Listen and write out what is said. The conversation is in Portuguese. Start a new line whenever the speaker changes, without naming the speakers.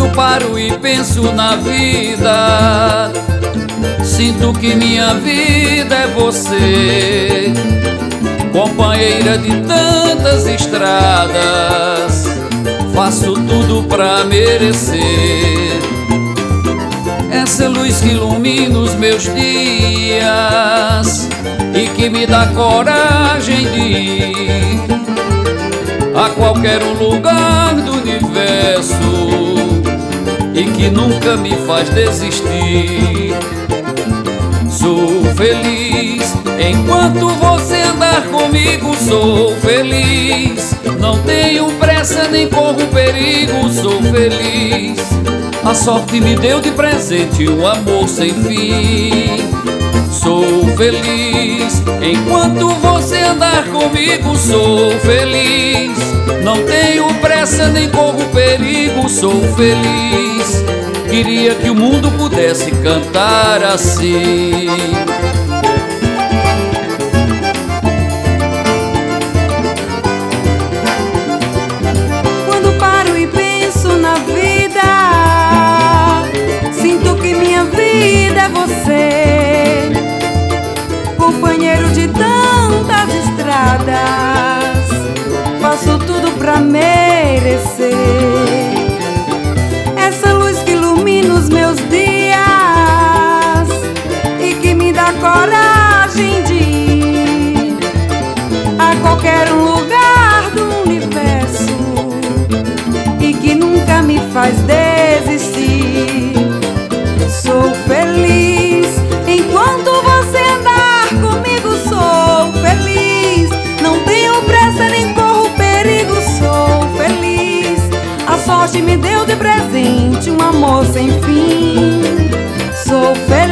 paro e penso na vida, sinto que minha vida é você, companheira de tantas estradas, faço tudo pra merecer essa luz que ilumina os meus dias e que me dá coragem de ir a qualquer lugar do universo e que nunca me faz desistir. Sou feliz enquanto você andar comigo, sou feliz, não tenho pressa nem corro perigo, sou feliz. A sorte me deu de presente um amor sem fim. Sou feliz enquanto você andar comigo, sou feliz, não tenho pressa nem corro perigo, sou feliz. Queria que o mundo pudesse cantar assim.
Quando paro e penso na vida, sinto que minha vida é você, companheiro de tantas estradas, faço tudo pra merecer essa luz que ilumina os meus dias e que me dá coragem de ir a qualquer lugar do universo e que nunca me faz desistir. Sou feliz enquanto você andar comigo, sou feliz, não tenho pressa nem corro perigo, sou feliz. A sorte me deu de presente um amor sem fim, sou feliz.